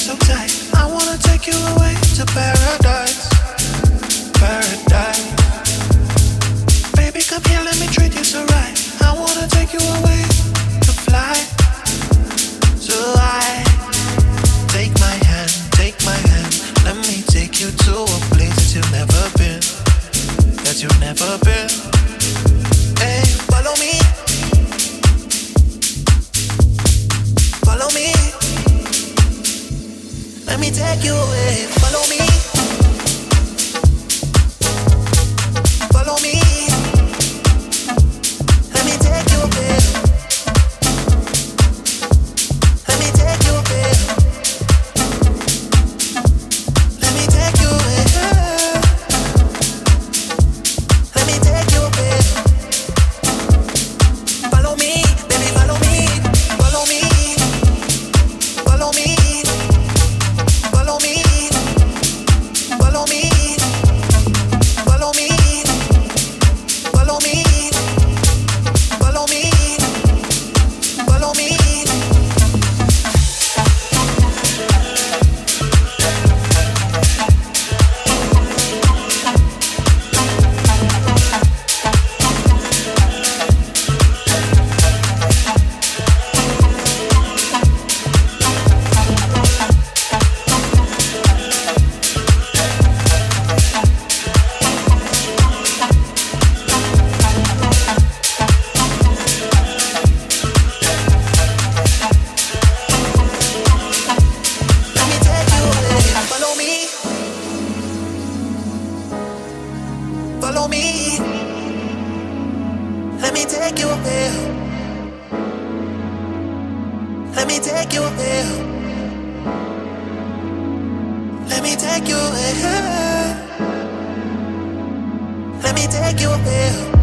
so tight. I wanna take you away to paradise, paradise. Baby, come here, let me treat you so right. I wanna take you away to fly. So I take my hand, let me take you to a place that you've never been, that you've never been. Hey, follow me, follow me. Let me take you away, follow me, follow me. Let me take you away, let me take you away, let me take you away, let me take you away. Follow me, baby, follow me, follow me, follow me, follow me, follow me, follow me, follow me, follow me, follow me. Follow me, let me take you away, let me take you away, let me take you away, let me take you away.